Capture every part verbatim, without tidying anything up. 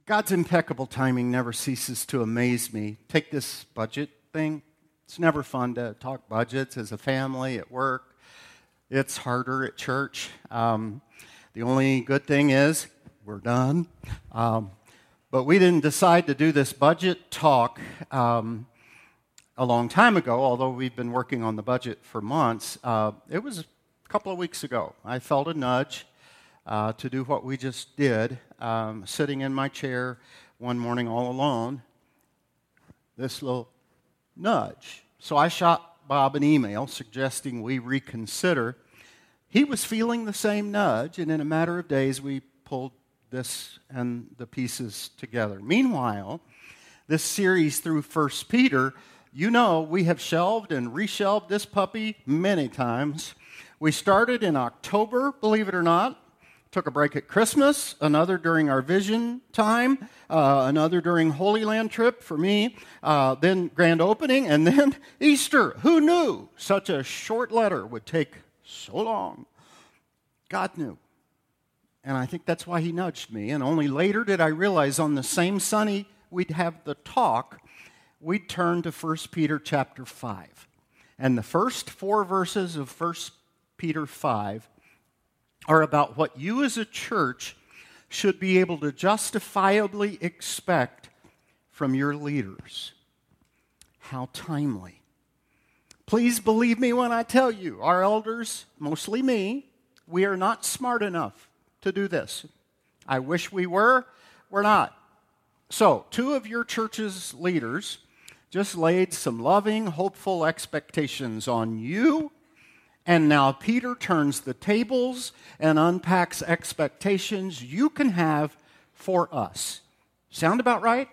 God's impeccable timing never ceases to amaze me. Take this budget thing. It's never fun to talk budgets as a family, at work. It's harder at church. Um, the only good thing is we're done. Um, but we didn't decide to do this budget talk um, a long time ago, although we've been working on the budget for months. Uh, it was a couple of weeks ago. I felt a nudge uh, to do what we just did, um, sitting in my chair one morning all alone. This little nudge. So I shot Bob an email suggesting we reconsider. He was feeling the same nudge, and in a matter of days, we pulled this and the pieces together. Meanwhile, this series through First Peter, you know we have shelved and reshelved this puppy many times. We started in October, believe it or not. Took a break at Christmas, another during our vision time, uh, another during Holy Land trip for me, uh, then grand opening, and then Easter. Who knew such a short letter would take so long? God knew. And I think that's why he nudged me. And only later did I realize on the same Sunday we'd have the talk, we'd turn to First Peter chapter five. And the first four verses of First Peter five are about what you as a church should be able to justifiably expect from your leaders. How timely. Please believe me when I tell you, our elders, mostly me, we are not smart enough to do this. I wish we were, we're not. So, two of your church's leaders just laid some loving, hopeful expectations on you. And now Peter turns the tables and unpacks expectations you can have for us. Sound about right?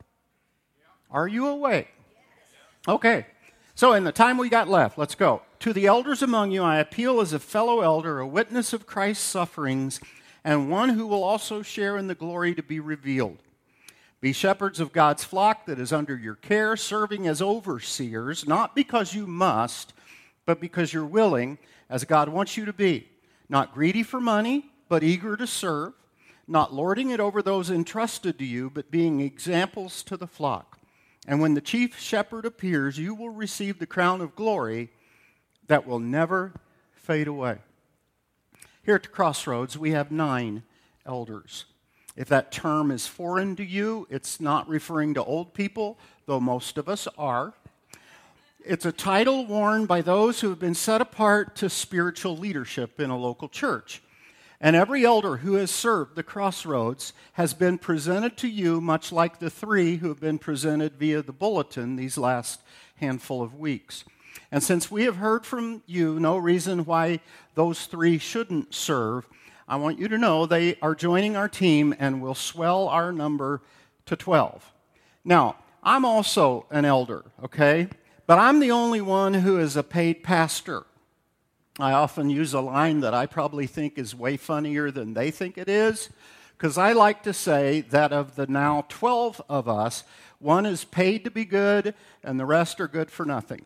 Are you awake? Okay. So in the time we got left, let's go. To the elders among you, I appeal as a fellow elder, a witness of Christ's sufferings, and one who will also share in the glory to be revealed. Be shepherds of God's flock that is under your care, serving as overseers, not because you must, but because you're willing, as God wants you to be. Not greedy for money, but eager to serve. Not lording it over those entrusted to you, but being examples to the flock. And when the chief shepherd appears, you will receive the crown of glory that will never fade away. Here at the Crossroads, we have nine elders. If that term is foreign to you, it's not referring to old people, though most of us are. It's a title worn by those who have been set apart to spiritual leadership in a local church. And every elder who has served the Crossroads has been presented to you, much like the three who have been presented via the bulletin these last handful of weeks. And since we have heard from you no reason why those three shouldn't serve, I want you to know they are joining our team and will swell our number to twelve. Now, I'm also an elder, okay? But I'm the only one who is a paid pastor. I often use a line that I probably think is way funnier than they think it is, because I like to say that of the now twelve of us, one is paid to be good and the rest are good for nothing.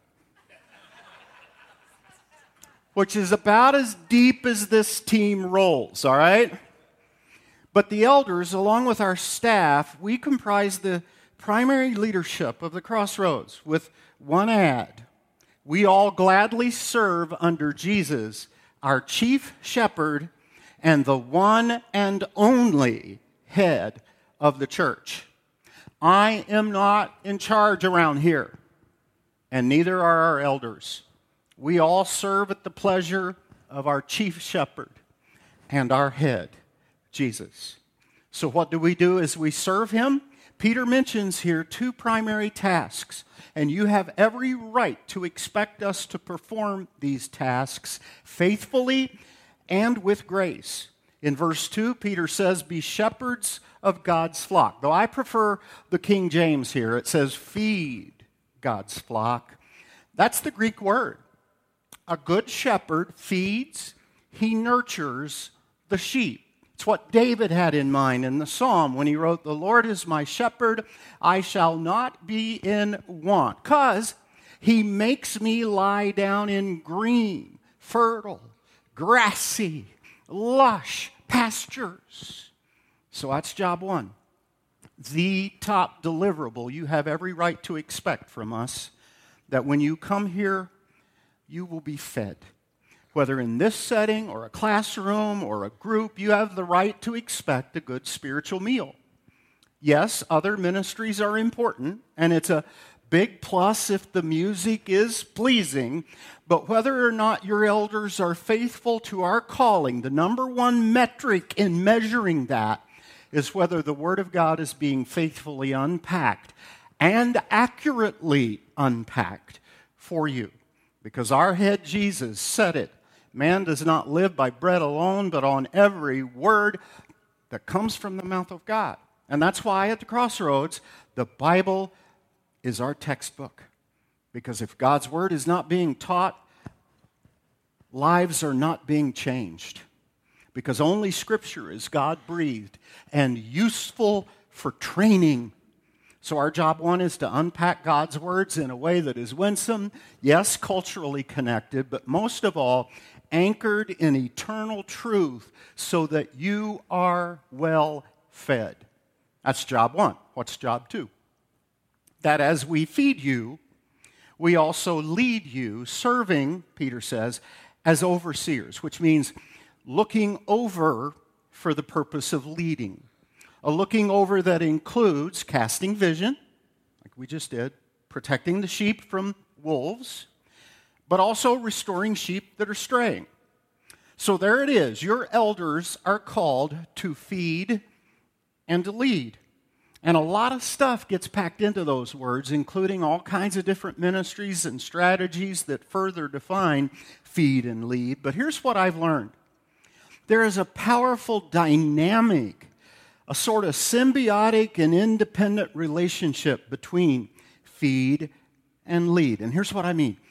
Which is about as deep as this team rolls, all right? But the elders, along with our staff, we comprise the primary leadership of the Crossroads with one ad. We all gladly serve under Jesus, our chief shepherd, and the one and only head of the church. I am not in charge around here, and neither are our elders. We all serve at the pleasure of our chief shepherd and our head, Jesus. So what do we do as we serve him? Peter mentions here two primary tasks, and you have every right to expect us to perform these tasks faithfully and with grace. In verse two, Peter says, be shepherds of God's flock. Though I prefer the King James here, it says feed God's flock. That's the Greek word. A good shepherd feeds, he nurtures the sheep. It's what David had in mind in the psalm when he wrote, the Lord is my shepherd, I shall not be in want. Because he makes me lie down in green, fertile, grassy, lush pastures. So that's job one. the top deliverable you have every right to expect from us, that when you come here, you will be fed. Whether in this setting or a classroom or a group, you have the right to expect a good spiritual meal. Yes, other ministries are important, and it's a big plus if the music is pleasing, but whether or not your elders are faithful to our calling, the number one metric in measuring that is whether the Word of God is being faithfully unpacked and accurately unpacked for you. Because our head Jesus said it, man does not live by bread alone, but on every word that comes from the mouth of God. And that's why at the Crossroads, the Bible is our textbook. Because if God's Word is not being taught, lives are not being changed. Because only Scripture is God-breathed and useful for training. So our job one is to unpack God's words in a way that is winsome, yes, culturally connected, but most of all, anchored in eternal truth so that you are well fed. That's job one. What's job two? That as we feed you, we also lead you, serving, Peter says, as overseers, which means looking over for the purpose of leading. A looking over that includes casting vision, like we just did, protecting the sheep from wolves, but also restoring sheep that are straying. So there it is. Your elders are called to feed and to lead. And a lot of stuff gets packed into those words, including all kinds of different ministries and strategies that further define feed and lead. But here's what I've learned. There is a powerful dynamic, a sort of symbiotic and independent relationship between feed and lead. And here's what I mean.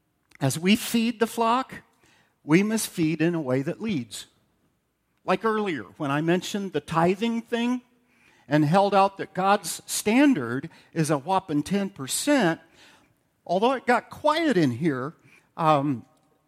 As we feed the flock, we must feed in a way that leads. Like earlier, when I mentioned the tithing thing and held out that God's standard is a whopping ten percent, although it got quiet in here, um,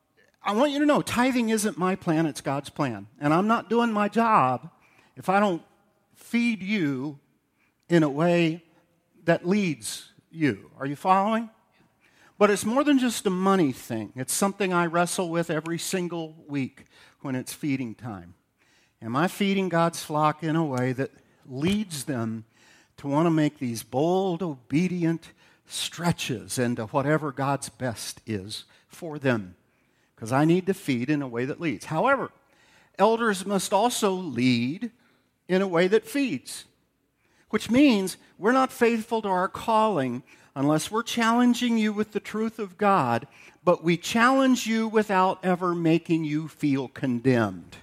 I want you to know tithing isn't my plan, it's God's plan. And I'm not doing my job if I don't feed you in a way that leads you. Are you following? But it's more than just a money thing. It's something I wrestle with every single week when it's feeding time. Am I feeding God's flock in a way that leads them to want to make these bold, obedient stretches into whatever God's best is for them? Because I need to feed in a way that leads. However, elders must also lead in a way that feeds, which means we're not faithful to our calling unless we're challenging you with the truth of God, but we challenge you without ever making you feel condemned.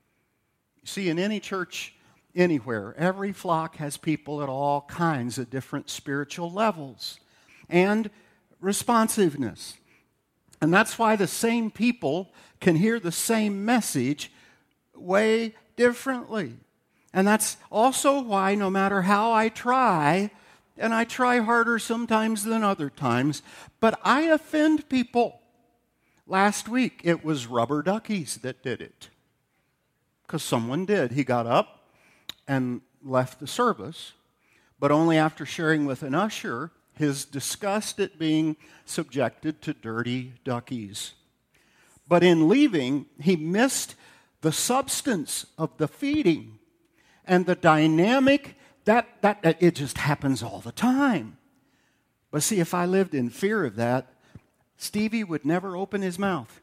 You see, in any church anywhere, every flock has people at all kinds of different spiritual levels and responsiveness. And that's why the same people can hear the same message way differently. And that's also why no matter how I try, and I try harder sometimes than other times, but I offend people. Last week, it was Rubber Duckies that did it. Because someone did. He got up and left the service, but only after sharing with an usher his disgust at being subjected to dirty duckies. But in leaving, he missed the substance of the feeding and the dynamic that, that, that it just happens all the time. But see, if I lived in fear of that, Stevie would never open his mouth.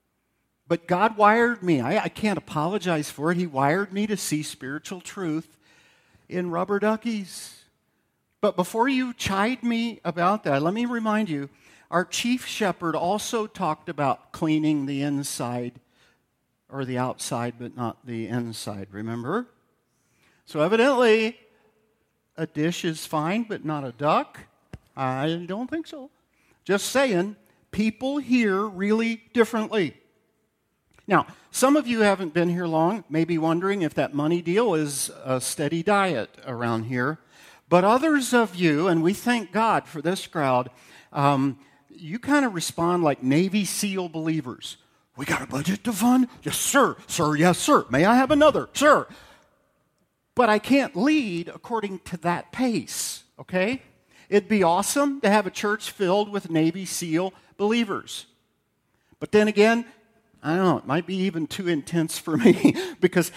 But God wired me. I, I can't apologize for it. He wired me to see spiritual truth in Rubber Duckies. But before you chide me about that, let me remind you, our chief shepherd also talked about cleaning the inside or the outside, but not the inside, remember? So evidently, a dish is fine, but not a duck? I don't think so. Just saying, people hear really differently. Now, some of you haven't been here long, may be wondering if that money deal is a steady diet around here. But others of you, and we thank God for this crowd, um, you kind of respond like Navy SEAL believers. We got a budget to fund? Yes, sir. Sir, yes, sir. May I have another? Sir. but I can't lead according to that pace, okay? It'd be awesome to have a church filled with Navy SEAL believers. But then again, I don't know, it might be even too intense for me because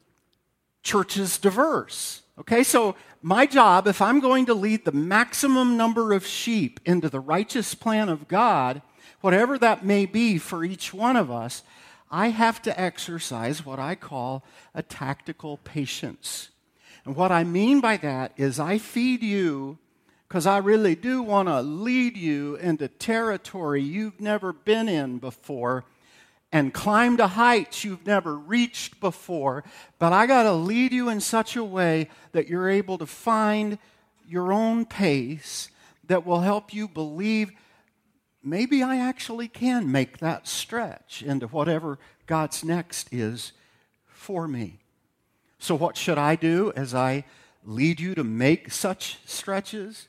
church is diverse. Okay, so my job, if I'm going to lead the maximum number of sheep into the righteous plan of God, whatever that may be for each one of us, I have to exercise what I call a tactical patience. And what I mean by that is I feed you because I really do want to lead you into territory you've never been in before and climb to heights you've never reached before. But I got to lead you in such a way that you're able to find your own pace that will help you believe maybe I actually can make that stretch into whatever God's next is for me. So what should I do as I lead you to make such stretches?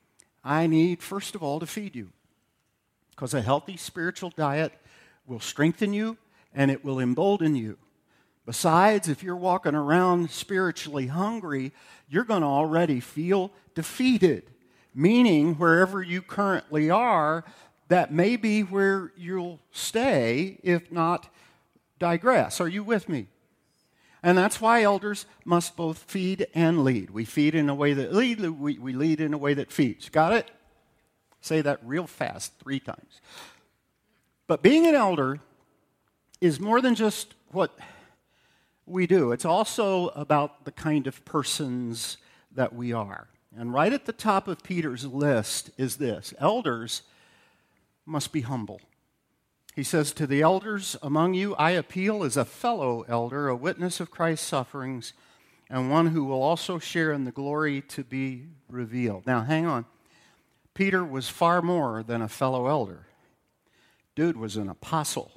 I need, first of all, to feed you. Because a healthy spiritual diet will strengthen you and it will embolden you. Besides, if you're walking around spiritually hungry, you're going to already feel defeated. Meaning, wherever you currently are, that may be where you'll stay, if not digress. Are you with me? And that's why elders must both feed and lead. We feed in a way that lead, we, we lead in a way that feeds. Got it? Say that real fast three times. But being an elder is more than just what we do. It's also about the kind of persons that we are. And right at the top of Peter's list is this: elders must be humble. He says, to the elders among you, I appeal as a fellow elder, a witness of Christ's sufferings, and one who will also share in the glory to be revealed. Now, hang on. Peter was far more than a fellow elder. Dude was an apostle,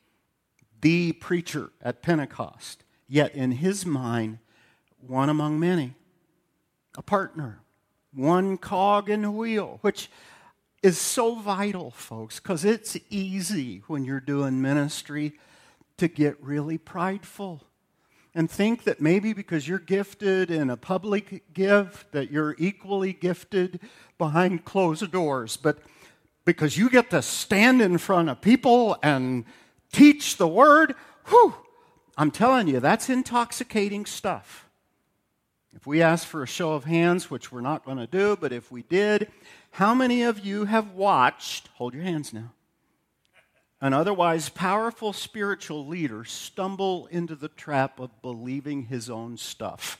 the preacher at Pentecost, yet in his mind, one among many, a partner, one cog in the wheel, which is so vital, folks, because it's easy when you're doing ministry to get really prideful and think that maybe because you're gifted in a public gift that you're equally gifted behind closed doors. But because you get to stand in front of people and teach the word, whew, I'm telling you, that's intoxicating stuff. If we ask for a show of hands, which we're not going to do, but if we did, how many of you have watched, hold your hands now, an otherwise powerful spiritual leader stumble into the trap of believing his own stuff?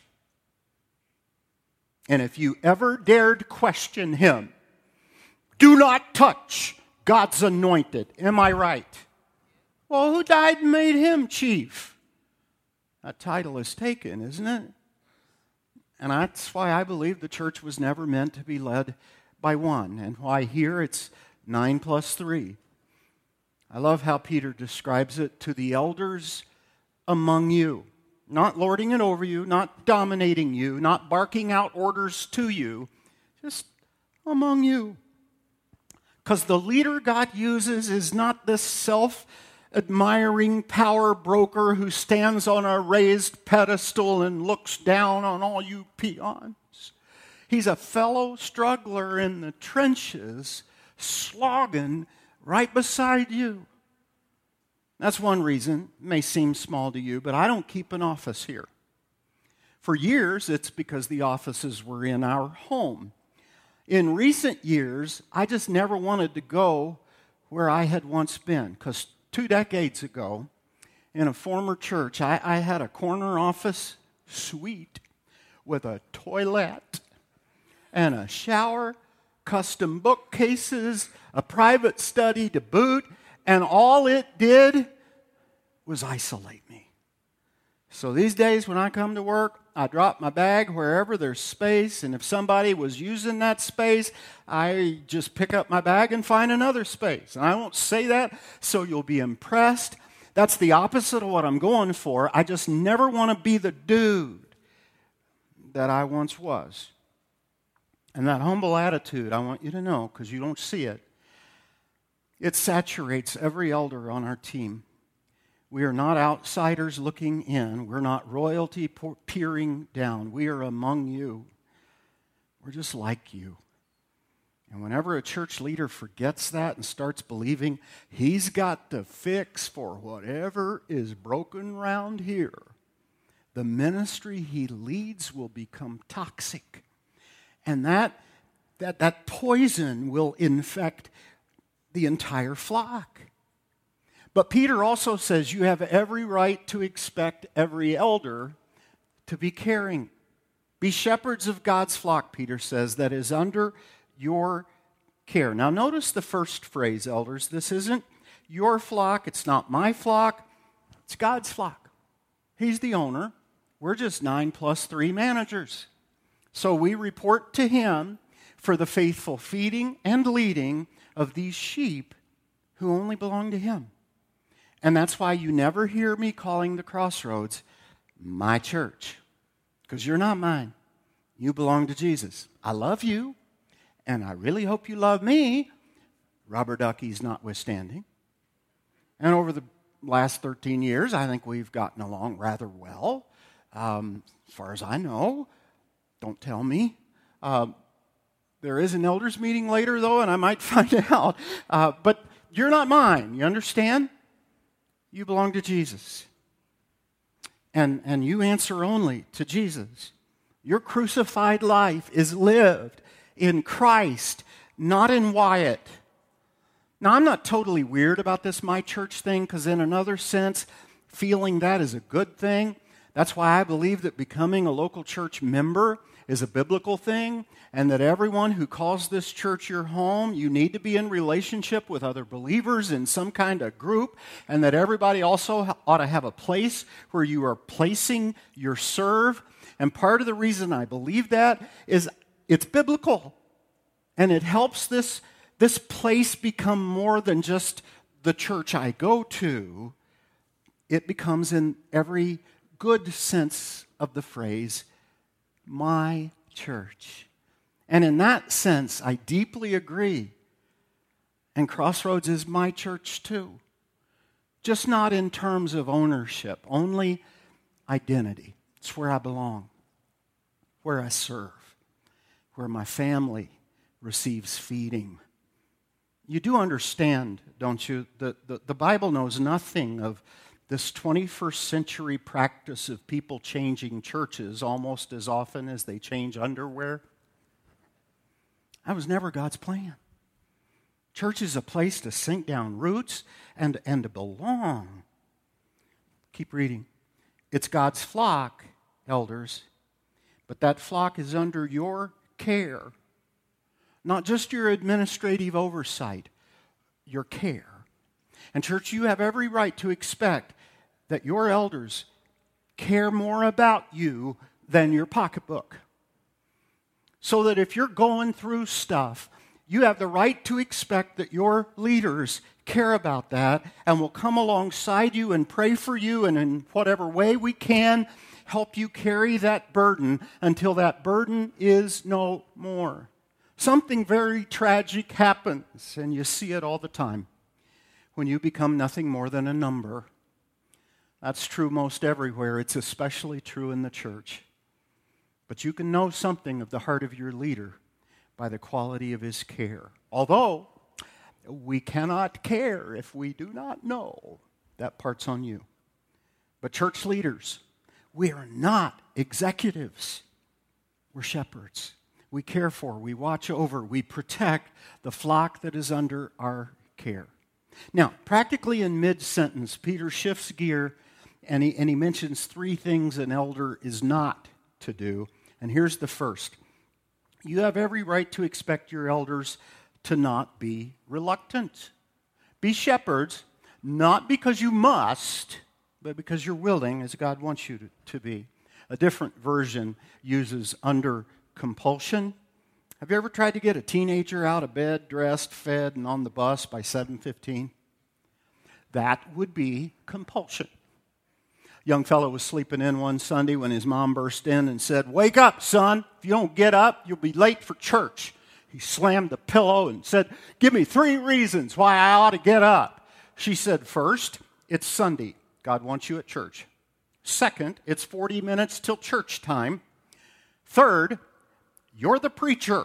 And if you ever dared question him, do not touch God's anointed. Am I right? Well, who died and made him chief? That title is taken, isn't it? And that's why I believe the church was never meant to be led by one, and why here it's nine plus three. I love how Peter describes it: to the elders among you. Not lording it over you, not dominating you, not barking out orders to you, just among you. Because the leader God uses is not this self-admiring power broker who stands on a raised pedestal and looks down on all you peons. He's a fellow struggler in the trenches, slogging right beside you. That's one reason. It may seem small to you, but I don't keep an office here. For years, it's because the offices were in our home. In recent years, I just never wanted to go where I had once been, because two decades ago, in a former church, I, I had a corner office suite with a toilet and a shower, custom bookcases, a private study to boot, and all it did was isolate me. So these days when I come to work, I drop my bag wherever there's space, and if somebody was using that space, I just pick up my bag and find another space. And I won't say that so you'll be impressed. That's the opposite of what I'm going for. I just never want to be the dude that I once was. And that humble attitude, I want you to know, because you don't see it, it saturates every elder on our team. We are not outsiders looking in. We're not royalty peering down. We are among you. We're just like you. And whenever a church leader forgets that and starts believing he's got the fix for whatever is broken around here, the ministry he leads will become toxic. And that, that, that poison will infect the entire flock. But Peter also says you have every right to expect every elder to be caring. Be shepherds of God's flock, Peter says, that is under your care. Now notice the first phrase, elders. This isn't your flock. It's not my flock. It's God's flock. He's the owner. We're just nine plus three managers. So we report to him for the faithful feeding and leading of these sheep who only belong to him. And that's why you never hear me calling the Crossroads my church. Because you're not mine. You belong to Jesus. I love you, and I really hope you love me, rubber duckies notwithstanding. And over the last thirteen years, I think we've gotten along rather well. Um, as far as I know, don't tell me. Uh, there is an elders meeting later, though, and I might find out. Uh, but you're not mine, you understand? You belong to Jesus. And, and you answer only to Jesus. Your crucified life is lived in Christ, not in Wyatt. Now, I'm not totally weird about this my church thing, because in another sense, feeling that is a good thing. That's why I believe that becoming a local church member is a biblical thing, and that everyone who calls this church your home, you need to be in relationship with other believers in some kind of group, and that everybody also ought to have a place where you are placing your serve. And part of the reason I believe that is it's biblical, and it helps this, this place become more than just the church I go to. It becomes, in every good sense of the phrase, my church. And in that sense, I deeply agree. And Crossroads is my church too. Just not in terms of ownership, only identity. It's where I belong, where I serve, where my family receives feeding. You do understand, don't you, that the, the Bible knows nothing of this twenty-first century practice of people changing churches almost as often as they change underwear. That was never God's plan. Church is a place to sink down roots and, and to belong. Keep reading. It's God's flock, elders, but that flock is under your care. Not just your administrative oversight, your care. And church, you have every right to expect that your elders care more about you than your pocketbook. So that if you're going through stuff, you have the right to expect that your leaders care about that and will come alongside you and pray for you, and in whatever way we can, help you carry that burden until that burden is no more. Something very tragic happens, and you see it all the time, when you become nothing more than a number. That's true most everywhere. It's especially true in the church. But you can know something of the heart of your leader by the quality of his care. Although, we cannot care if we do not know. That part's on you. But church leaders, we are not executives. We're shepherds. We care for, we watch over, we protect the flock that is under our care. Now, practically in mid-sentence, Peter shifts gear, and he, and he mentions three things an elder is not to do. And here's the first. You have every right to expect your elders to not be reluctant. Be shepherds, not because you must, but because you're willing, as God wants you to, to be. A different version uses under compulsion. Have you ever tried to get a teenager out of bed, dressed, fed, and on the bus by seven fifteen? That would be compulsion. A young fellow was sleeping in one Sunday when his mom burst in and said, "Wake up, son. If you don't get up, you'll be late for church." He slammed the pillow and said, "Give me three reasons why I ought to get up." She said, "First, it's Sunday. God wants you at church. Second, it's forty minutes till church time. Third, you're the preacher.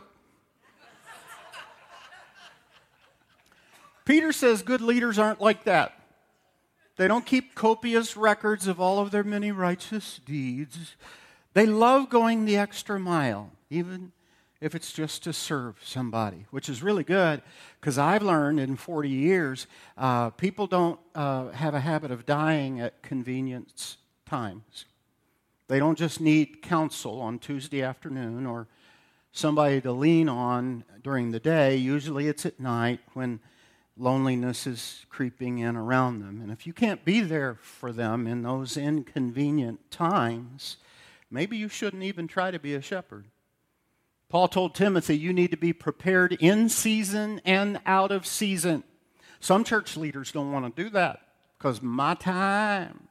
Peter says good leaders aren't like that. They don't keep copious records of all of their many righteous deeds. They love going the extra mile, even if it's just to serve somebody, which is really good, because I've learned in forty years, uh, people don't uh, have a habit of dying at convenience times. They don't just need counsel on Tuesday afternoon or somebody to lean on during the day. Usually it's at night when loneliness is creeping in around them. And if you can't be there for them in those inconvenient times, maybe you shouldn't even try to be a shepherd. Paul told Timothy, you need to be prepared in season and out of season. Some church leaders don't want to do that because my time,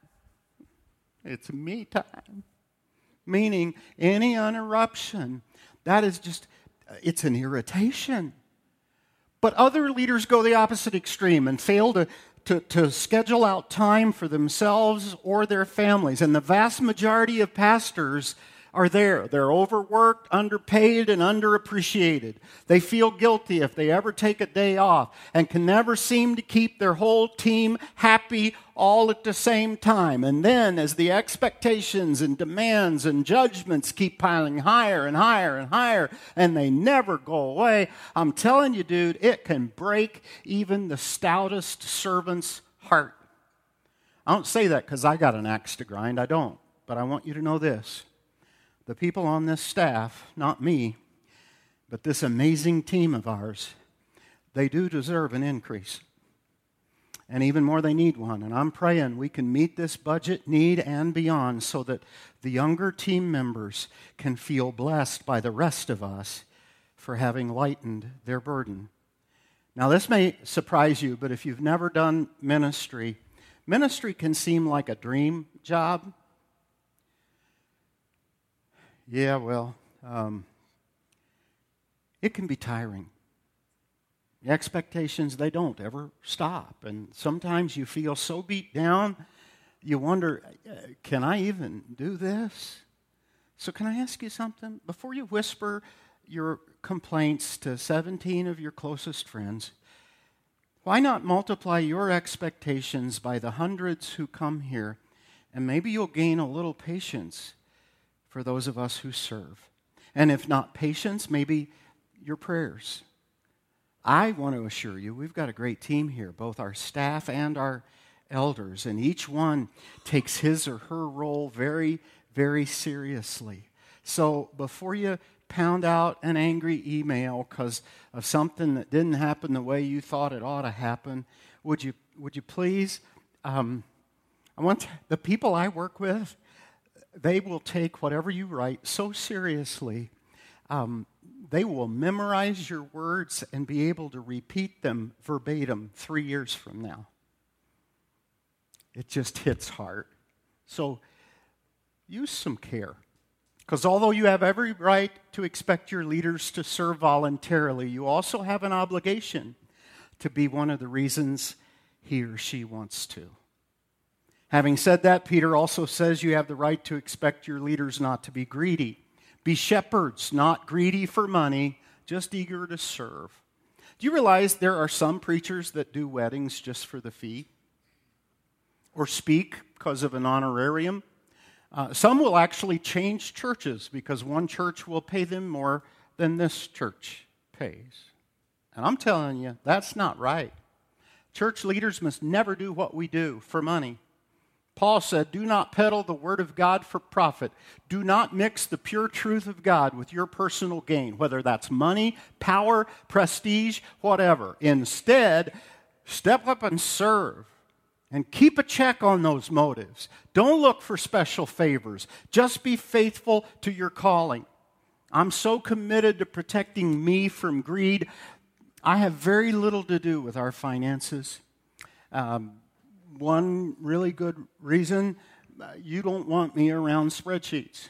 it's me time. Meaning any interruption, that is just, it's an irritation. But other leaders go the opposite extreme and fail to, to, to schedule out time for themselves or their families. And the vast majority of pastors are there. They're overworked, underpaid, and underappreciated. They feel guilty if they ever take a day off and can never seem to keep their whole team happy all at the same time. And then as the expectations and demands and judgments keep piling higher and higher and higher, and they never go away, I'm telling you, dude, it can break even the stoutest servant's heart. I don't say that because I got an axe to grind. I don't. But I want you to know this. The people on this staff, not me, but this amazing team of ours, they do deserve an increase. And even more, they need one. And I'm praying we can meet this budget need and beyond so that the younger team members can feel blessed by the rest of us for having lightened their burden. Now, this may surprise you, but if you've never done ministry, ministry can seem like a dream job. Yeah, well, um, it can be tiring. The expectations, they don't ever stop. And sometimes you feel so beat down, you wonder, can I even do this? So can I ask you something? Before you whisper your complaints to seventeen of your closest friends, why not multiply your expectations by the hundreds who come here, and maybe you'll gain a little patience for those of us who serve. And if not patience, maybe your prayers. I want to assure you, we've got a great team here, both our staff and our elders, and each one takes his or her role very, very seriously. So before you pound out an angry email because of something that didn't happen the way you thought it ought to happen, would you, would you please, um, I want to, the people I work with, they will take whatever you write so seriously. Um, they will memorize your words and be able to repeat them verbatim three years from now. It just hits hard. So use some care. Because although you have every right to expect your leaders to serve voluntarily, you also have an obligation to be one of the reasons he or she wants to. Having said that, Peter also says you have the right to expect your leaders not to be greedy. Be shepherds, not greedy for money, just eager to serve. Do you realize there are some preachers that do weddings just for the fee? Or speak because of an honorarium? Uh, some will actually change churches because one church will pay them more than this church pays. And I'm telling you, that's not right. Church leaders must never do what we do for money. Paul said, do not peddle the word of God for profit. Do not mix the pure truth of God with your personal gain, whether that's money, power, prestige, whatever. Instead, step up and serve and keep a check on those motives. Don't look for special favors. Just be faithful to your calling. I'm so committed to protecting me from greed. I have very little to do with our finances. Um, One really good reason, you don't want me around spreadsheets.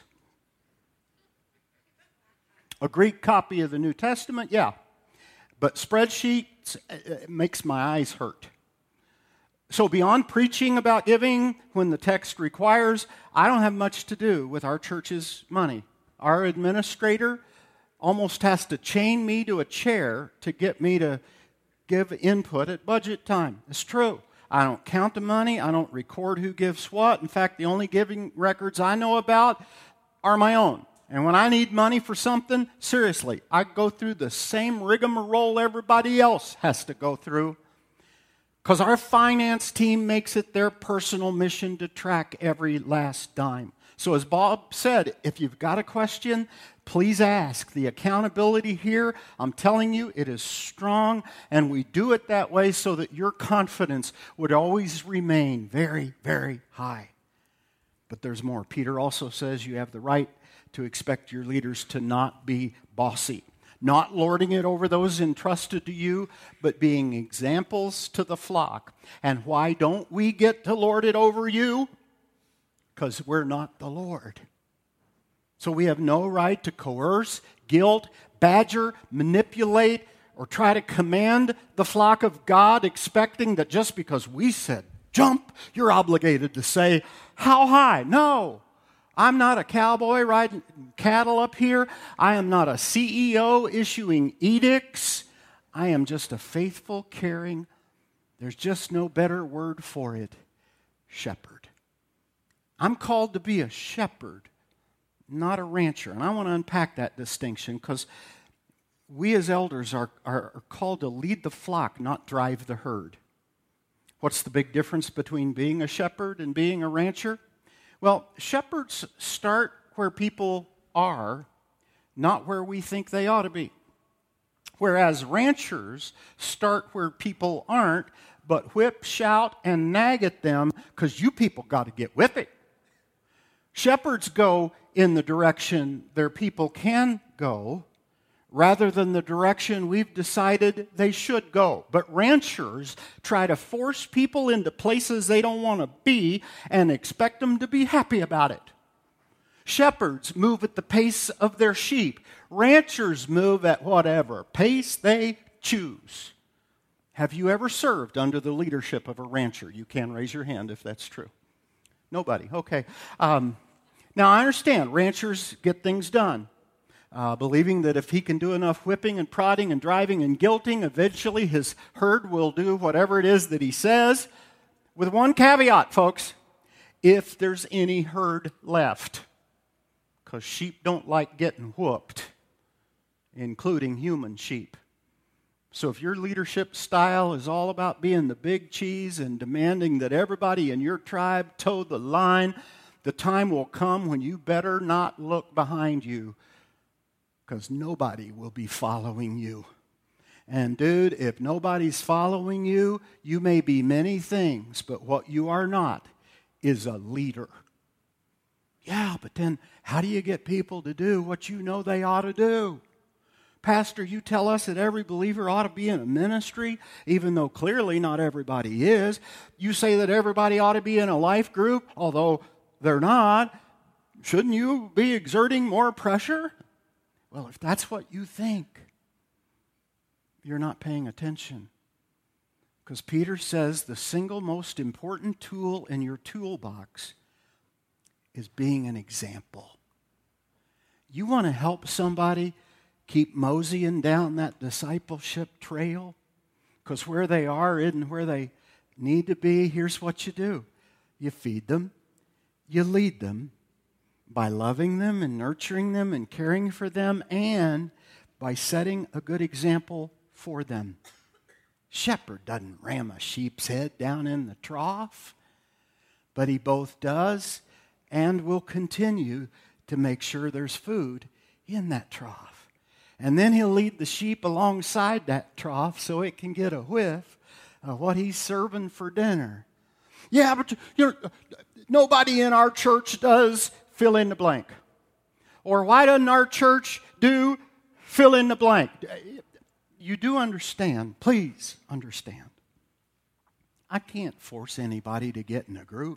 A Greek copy of the New Testament, yeah. But spreadsheets, it makes my eyes hurt. So beyond preaching about giving when the text requires, I don't have much to do with our church's money. Our administrator almost has to chain me to a chair to get me to give input at budget time. It's true. I don't count the money. I don't record who gives what. In fact, the only giving records I know about are my own. And when I need money for something, seriously, I go through the same rigmarole everybody else has to go through. Because our finance team makes it their personal mission to track every last dime. So as Bob said, if you've got a question, please ask. The accountability here, I'm telling you, it is strong, and we do it that way so that your confidence would always remain very, very high. But there's more. Peter also says you have the right to expect your leaders to not be bossy. Not lording it over those entrusted to you, but being examples to the flock. And why don't we get to lord it over you? Because we're not the Lord. So we have no right to coerce, guilt, badger, manipulate, or try to command the flock of God, expecting that just because we said jump, you're obligated to say, how high? No. I'm not a cowboy riding cattle up here. I am not a C E O issuing edicts. I am just a faithful, caring, there's just no better word for it, shepherd. I'm called to be a shepherd, not a rancher. And I want to unpack that distinction because we as elders are, are, are called to lead the flock, not drive the herd. What's the big difference between being a shepherd and being a rancher? Well, shepherds start where people are, not where we think they ought to be. Whereas ranchers start where people aren't, but whip, shout, and nag at them because you people got to get with it. Shepherds go in the direction their people can go rather than the direction we've decided they should go. But ranchers try to force people into places they don't want to be and expect them to be happy about it. Shepherds move at the pace of their sheep. Ranchers move at whatever pace they choose. Have you ever served under the leadership of a rancher? You can raise your hand if that's true. Nobody. Okay. Um, now, I understand ranchers get things done. Uh, believing that if he can do enough whipping and prodding and driving and guilting, eventually his herd will do whatever it is that he says. With one caveat, folks, if there's any herd left, because sheep don't like getting whooped, including human sheep. So if your leadership style is all about being the big cheese and demanding that everybody in your tribe toe the line, the time will come when you better not look behind you, because nobody will be following you. And dude, if nobody's following you, you may be many things, but what you are not is a leader. Yeah, but then how do you get people to do what you know they ought to do? Pastor, you tell us that every believer ought to be in a ministry, even though clearly not everybody is. You say that everybody ought to be in a life group, although they're not. Shouldn't you be exerting more pressure? Well, if that's what you think, you're not paying attention. Because Peter says the single most important tool in your toolbox is being an example. You want to help somebody keep moseying down that discipleship trail? Because where they are isn't where they need to be. Here's what you do. You feed them. You lead them. By loving them and nurturing them and caring for them, and by setting a good example for them. Shepherd doesn't ram a sheep's head down in the trough, but he both does and will continue to make sure there's food in that trough. And then he'll lead the sheep alongside that trough so it can get a whiff of what he's serving for dinner. Yeah, but you know, nobody in our church does fill in the blank. Or why doesn't our church do fill in the blank? You do understand, please understand. I can't force anybody to get in a group.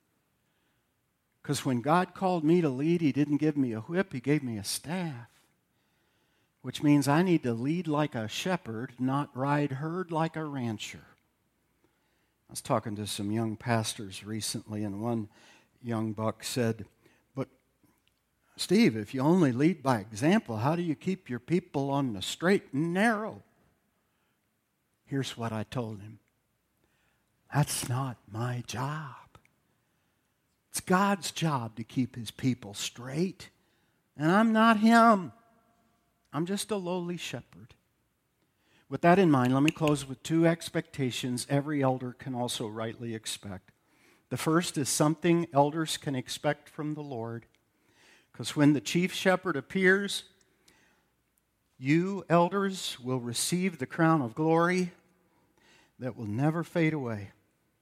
Because when God called me to lead, he didn't give me a whip, he gave me a staff. Which means I need to lead like a shepherd, not ride herd like a rancher. I was talking to some young pastors recently, and one young buck said, "But Steve, if you only lead by example, how do you keep your people on the straight and narrow?" Here's what I told him. That's not my job. It's God's job to keep his people straight, and I'm not him. I'm just a lowly shepherd. With that in mind, let me close with two expectations every elder can also rightly expect. The first is something elders can expect from the Lord, because when the chief shepherd appears, you elders will receive the crown of glory that will never fade away.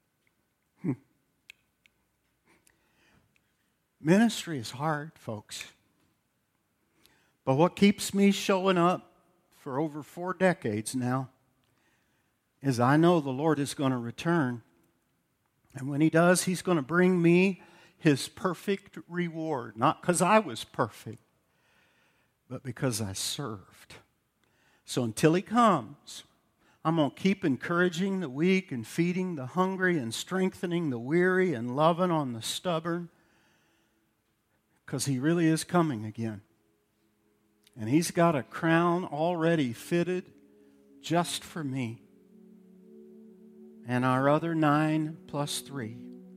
Ministry is hard, folks. But what keeps me showing up for over four decades now is I know the Lord is going to return. And when he does, he's going to bring me his perfect reward. Not because I was perfect, but because I served. So until he comes, I'm going to keep encouraging the weak and feeding the hungry and strengthening the weary and loving on the stubborn, because he really is coming again. And he's got a crown already fitted just for me and our other nine plus three.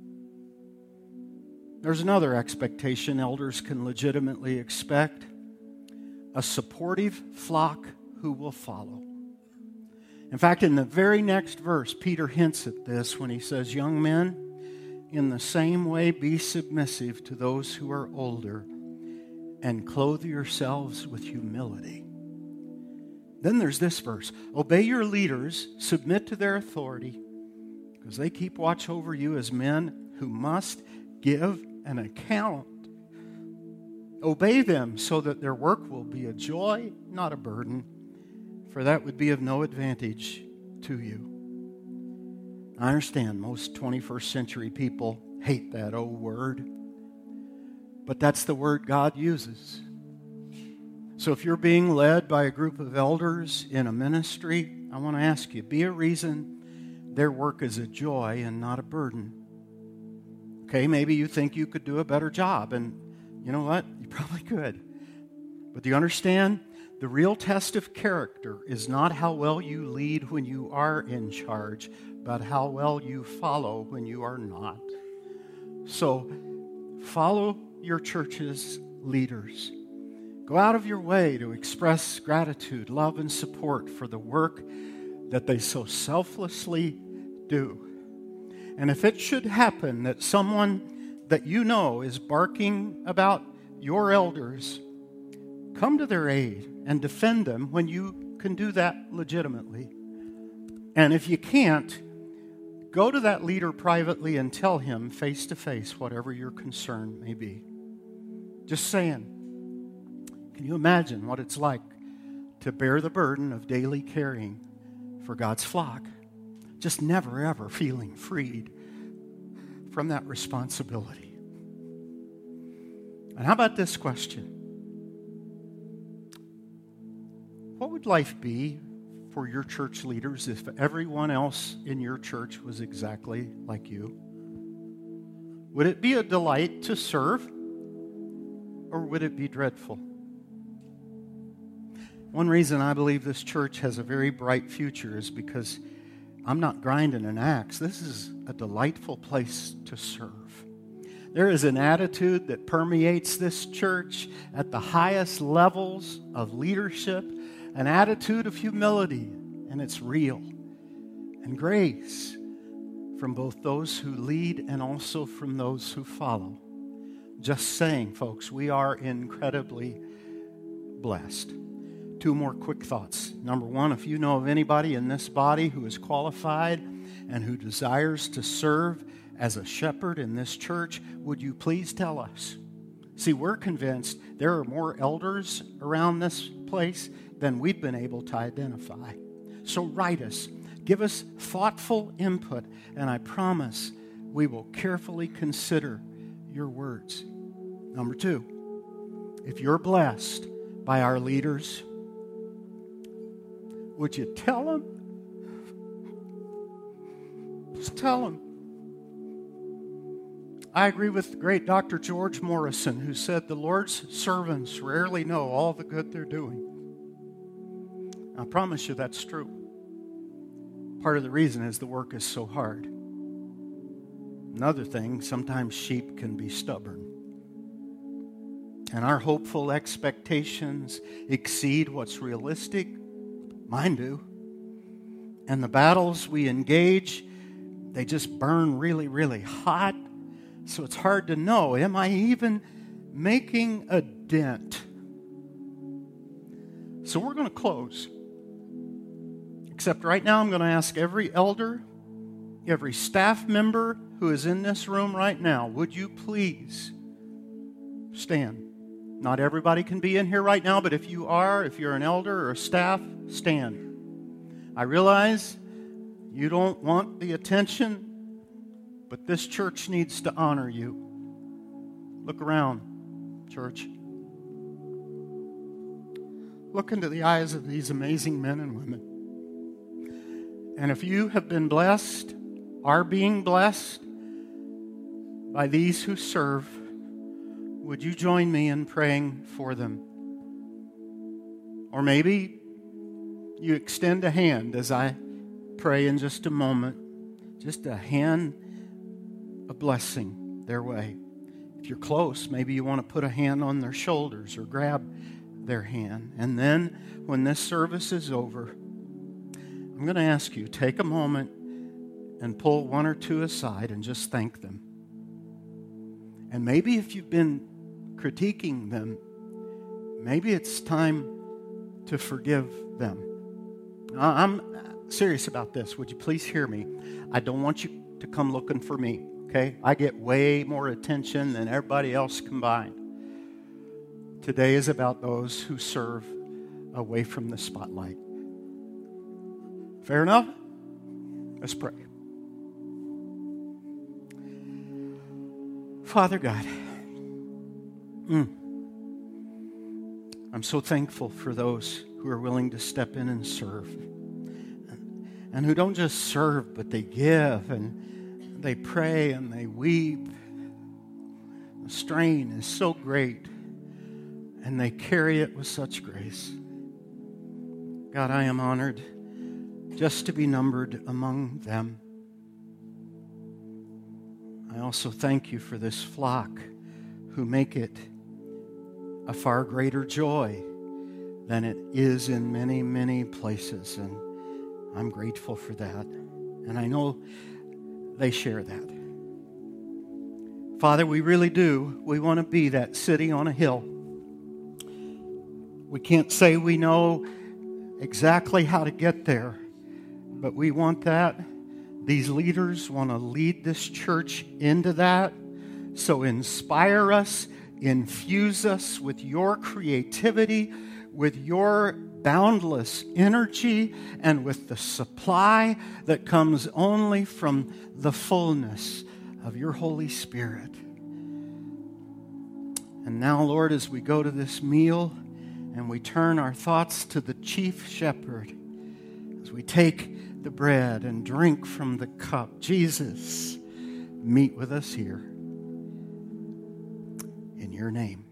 There's another expectation elders can legitimately expect: a supportive flock who will follow. In fact, in the very next verse, Peter hints at this when he says, "Young men, in the same way be submissive to those who are older, and clothe yourselves with humility." Then there's this verse: "Obey your leaders, submit to their authority, because they keep watch over you as men who must give an account. Obey them so that their work will be a joy, not a burden, for that would be of no advantage to you." I understand most twenty-first century people hate that old word, but that's the word God uses. So if you're being led by a group of elders in a ministry, I want to ask you, be a reason their work is a joy and not a burden. Okay, maybe you think you could do a better job, and you know what? You probably could. But do you understand? The real test of character is not how well you lead when you are in charge, but how well you follow when you are not. So, follow your church's leaders. Go out of your way to express gratitude, love, and support for the work that they so selflessly do. And if it should happen that someone that you know is barking about your elders, come to their aid and defend them when you can do that legitimately. And if you can't, go to that leader privately and tell him face to face whatever your concern may be. Just saying. Can you imagine what it's like to bear the burden of daily caring for God's flock? Just never ever feeling freed from that responsibility. And how about this question? What would life be for your church leaders if everyone else in your church was exactly like you? Would it be a delight to serve, or would it be dreadful? One reason I believe this church has a very bright future is because I'm not grinding an axe. This is a delightful place to serve. There is an attitude that permeates this church at the highest levels of leadership, an attitude of humility, and it's real, and grace from both those who lead and also from those who follow. Just saying, folks, we are incredibly blessed. Two more quick thoughts. Number one, if you know of anybody in this body who is qualified and who desires to serve as a shepherd in this church, would you please tell us? See, we're convinced there are more elders around this place than we've been able to identify. So write us. Give us thoughtful input, and I promise we will carefully consider your words. Number two, if you're blessed by our leaders, would you tell them? Just tell them. I agree with the great Doctor George Morrison, who said the Lord's servants rarely know all the good they're doing. I promise you that's true. Part of the reason is the work is so hard. Another thing, sometimes sheep can be stubborn. And our hopeful expectations exceed what's realistic. Mine do. And the battles we engage, they just burn really, really hot. So it's hard to know, am I even making a dent? So we're going to close. Except right now I'm going to ask every elder, every staff member who is in this room right now, would you please stand? Not everybody can be in here right now, but if you are, if you're an elder or a staff, stand. I realize you don't want the attention, but this church needs to honor you. Look around, church. Look into the eyes of these amazing men and women. And if you have been blessed, are being blessed by these who serve, would you join me in praying for them? Or maybe you extend a hand as I pray in just a moment. Just a hand, a blessing their way. If you're close, maybe you want to put a hand on their shoulders or grab their hand. And then when this service is over, I'm going to ask you, take a moment and pull one or two aside and just thank them. And maybe if you've been critiquing them, maybe it's time to forgive them. I'm serious about this. Would you please hear me? I don't want you to come looking for me, okay? I get way more attention than everybody else combined. Today is about those who serve away from the spotlight. Fair enough? Let's pray. Father God, mm, I'm so thankful for those who are willing to step in and serve. And, and who don't just serve, but they give and they pray and they weep. The strain is so great, and they carry it with such grace. God, I am honored just to be numbered among them. I also thank you for this flock who make it a far greater joy than it is in many, many places. And I'm grateful for that. And I know they share that. Father, we really do. We want to be that city on a hill. We can't say we know exactly how to get there, but we want that. These leaders want to lead this church into that. So inspire us, infuse us with your creativity, with your boundless energy, and with the supply that comes only from the fullness of your Holy Spirit. And now, Lord, as we go to this meal and we turn our thoughts to the chief shepherd, as we take the bread and drink from the cup, Jesus, meet with us here. In your name.